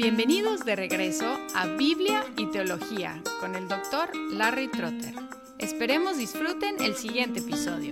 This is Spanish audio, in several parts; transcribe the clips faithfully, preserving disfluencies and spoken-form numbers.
Bienvenidos de regreso a Biblia y Teología con el doctor Larry Trotter. Esperemos disfruten el siguiente episodio.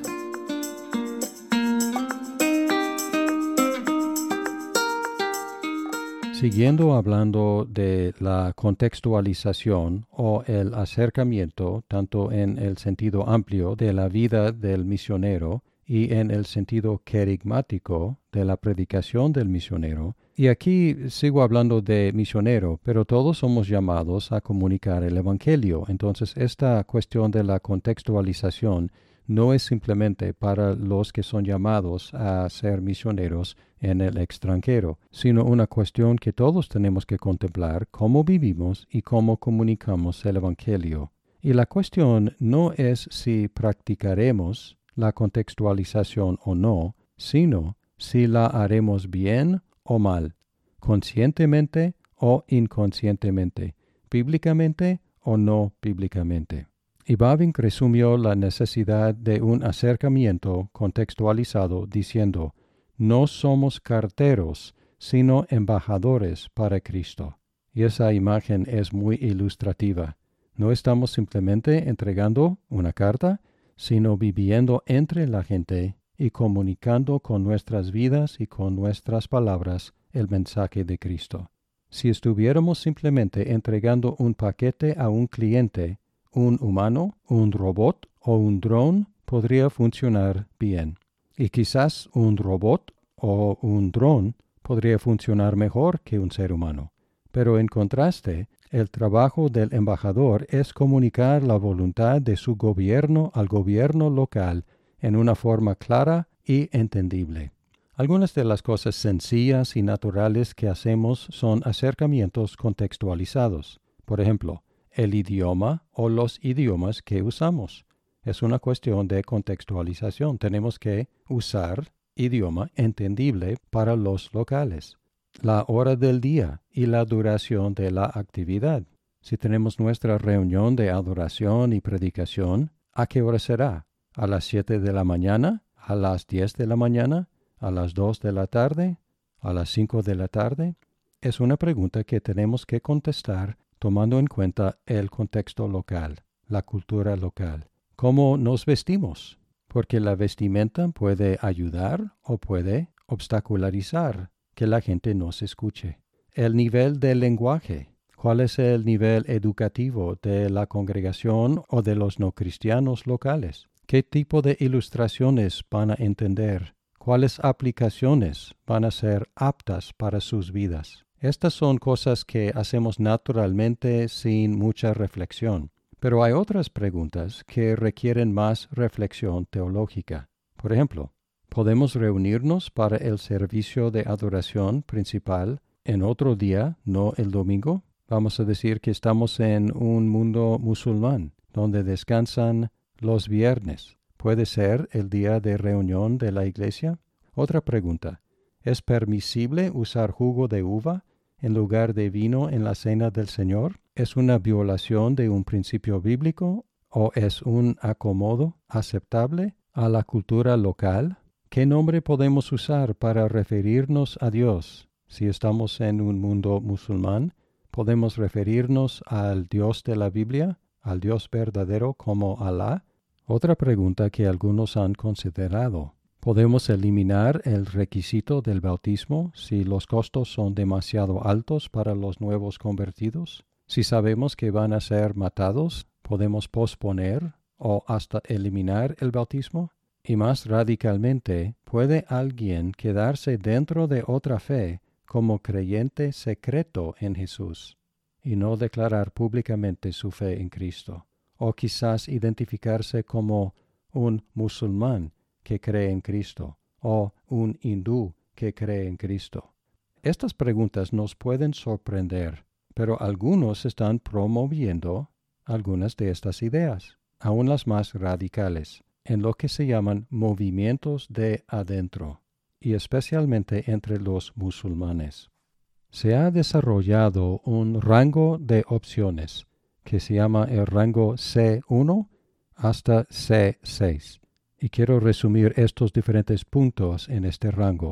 Siguiendo hablando de la contextualización o el acercamiento, tanto en el sentido amplio de la vida del misionero y en el sentido querigmático de la predicación del misionero, y aquí sigo hablando de misionero, pero todos somos llamados a comunicar el Evangelio. Entonces, esta cuestión de la contextualización no es simplemente para los que son llamados a ser misioneros en el extranjero, sino una cuestión que todos tenemos que contemplar cómo vivimos y cómo comunicamos el Evangelio. Y la cuestión no es si practicaremos la contextualización o no, sino si la haremos bien o mal, conscientemente o inconscientemente, bíblicamente o no bíblicamente. Y Bavinck resumió la necesidad de un acercamiento contextualizado diciendo, no somos carteros, sino embajadores para Cristo. Y esa imagen es muy ilustrativa. No estamos simplemente entregando una carta, sino viviendo entre la gente y comunicando con nuestras vidas y con nuestras palabras el mensaje de Cristo. Si estuviéramos simplemente entregando un paquete a un cliente, un humano, un robot o un dron podría funcionar bien. Y quizás un robot o un dron podría funcionar mejor que un ser humano. Pero en contraste, el trabajo del embajador es comunicar la voluntad de su gobierno al gobierno local en una forma clara y entendible. Algunas de las cosas sencillas y naturales que hacemos son acercamientos contextualizados. Por ejemplo, el idioma o los idiomas que usamos. Es una cuestión de contextualización. Tenemos que usar idioma entendible para los locales. La hora del día y la duración de la actividad. Si tenemos nuestra reunión de adoración y predicación, ¿a qué hora será? ¿A las siete de la mañana? ¿A las diez de la mañana? ¿A las dos de la tarde? ¿A las cinco de la tarde? Es una pregunta que tenemos que contestar tomando en cuenta el contexto local, la cultura local. ¿Cómo nos vestimos? Porque la vestimenta puede ayudar o puede obstacularizar que la gente nos escuche. El nivel del lenguaje. ¿Cuál es el nivel educativo de la congregación o de los no cristianos locales? ¿Qué tipo de ilustraciones van a entender? ¿Cuáles aplicaciones van a ser aptas para sus vidas? Estas son cosas que hacemos naturalmente sin mucha reflexión. Pero hay otras preguntas que requieren más reflexión teológica. Por ejemplo, ¿podemos reunirnos para el servicio de adoración principal en otro día, no el domingo? Vamos a decir que estamos en un mundo musulmán, donde descansan los viernes. ¿Puede ser el día de reunión de la iglesia? Otra pregunta. ¿Es permisible usar jugo de uva en lugar de vino en la cena del Señor? ¿Es una violación de un principio bíblico o es un acomodo aceptable a la cultura local? ¿Qué nombre podemos usar para referirnos a Dios? Si estamos en un mundo musulmán, ¿podemos referirnos al Dios de la Biblia, al Dios verdadero como Alá? Otra pregunta que algunos han considerado. ¿Podemos eliminar el requisito del bautismo si los costos son demasiado altos para los nuevos convertidos? Si sabemos que van a ser matados, ¿podemos posponer o hasta eliminar el bautismo? Y más radicalmente, ¿puede alguien quedarse dentro de otra fe como creyente secreto en Jesús y no declarar públicamente su fe en Cristo? O quizás identificarse como un musulmán que cree en Cristo o un hindú que cree en Cristo. Estas preguntas nos pueden sorprender, pero algunos están promoviendo algunas de estas ideas, aún las más radicales, en lo que se llaman movimientos de adentro, y especialmente entre los musulmanes. Se ha desarrollado un rango de opciones que se llama el rango C uno hasta C seis. Y quiero resumir estos diferentes puntos en este rango.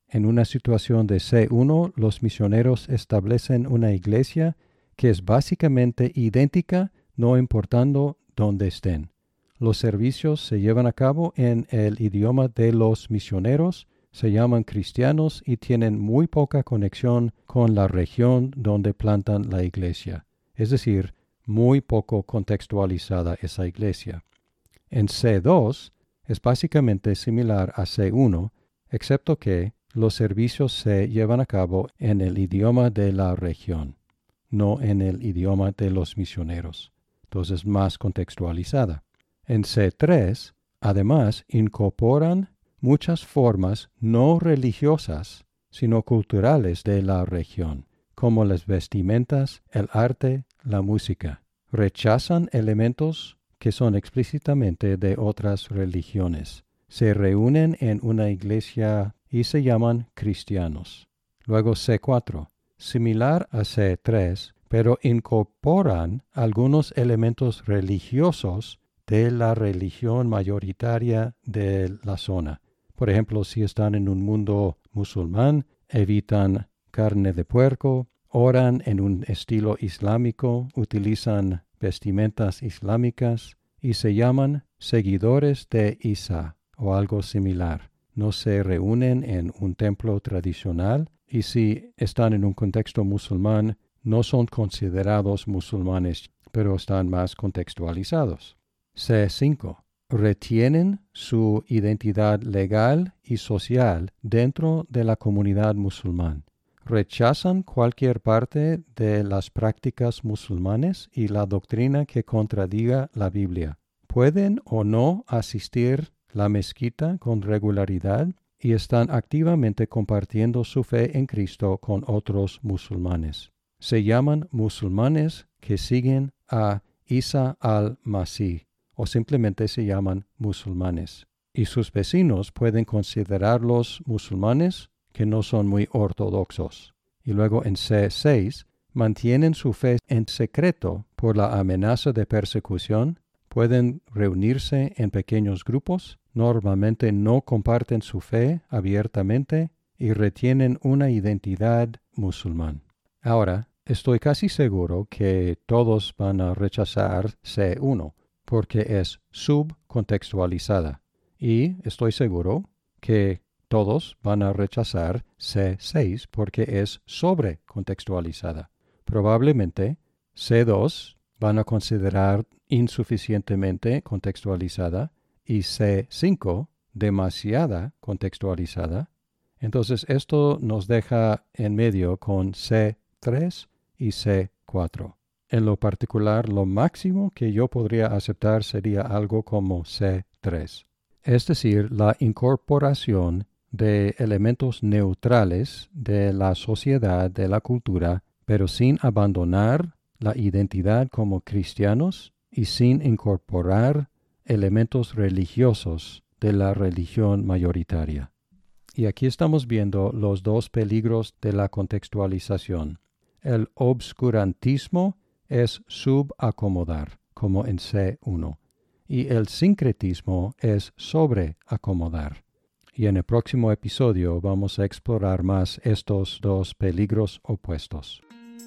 En una situación de C uno, los misioneros establecen una iglesia que es básicamente idéntica, no importando dónde estén. Los servicios se llevan a cabo en el idioma de los misioneros, se llaman cristianos y tienen muy poca conexión con la región donde plantan la iglesia. Es decir, muy poco contextualizada esa iglesia. En C dos es básicamente similar a C uno, excepto que los servicios se llevan a cabo en el idioma de la región, no en el idioma de los misioneros. Entonces, más contextualizada. En C tres, además, incorporan muchas formas no religiosas, sino culturales de la región, como las vestimentas, el arte, la música. Rechazan elementos que son explícitamente de otras religiones. Se reúnen en una iglesia y se llaman cristianos. Luego C cuatro, similar a C tres, pero incorporan algunos elementos religiosos de la religión mayoritaria de la zona. Por ejemplo, si están en un mundo musulmán, evitan carne de puerco, oran en un estilo islámico, utilizan vestimentas islámicas y se llaman seguidores de Isa o algo similar. No se reúnen en un templo tradicional y si están en un contexto musulmán, no son considerados musulmanes, pero están más contextualizados. C cinco. Retienen su identidad legal y social dentro de la comunidad musulmán. Rechazan cualquier parte de las prácticas musulmanes y la doctrina que contradiga la Biblia. Pueden o no asistir a la mezquita con regularidad y están activamente compartiendo su fe en Cristo con otros musulmanes. Se llaman musulmanes que siguen a Isa al-Masih o simplemente se llaman musulmanes. Y sus vecinos pueden considerarlos musulmanes que no son muy ortodoxos. Y luego en C seis, mantienen su fe en secreto por la amenaza de persecución, pueden reunirse en pequeños grupos, normalmente no comparten su fe abiertamente y retienen una identidad musulmán. Ahora, estoy casi seguro que todos van a rechazar C uno, porque es subcontextualizada. Y estoy seguro que todos van a rechazar C seis porque es sobrecontextualizada. Probablemente C dos van a considerar insuficientemente contextualizada y C cinco demasiada contextualizada. Entonces esto nos deja en medio con C tres y C cuatro. En lo particular, lo máximo que yo podría aceptar sería algo como C tres. Es decir, la incorporación de elementos neutrales de la sociedad, de la cultura, pero sin abandonar la identidad como cristianos y sin incorporar elementos religiosos de la religión mayoritaria. Y aquí estamos viendo los dos peligros de la contextualización. El obscurantismo es subacomodar, como en C uno, y el sincretismo es sobreacomodar. Y en el próximo episodio vamos a explorar más estos dos peligros opuestos.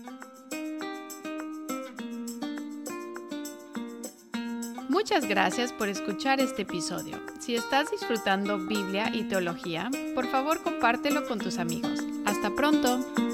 Muchas gracias por escuchar este episodio. Si estás disfrutando Biblia y teología, por favor compártelo con tus amigos. ¡Hasta pronto!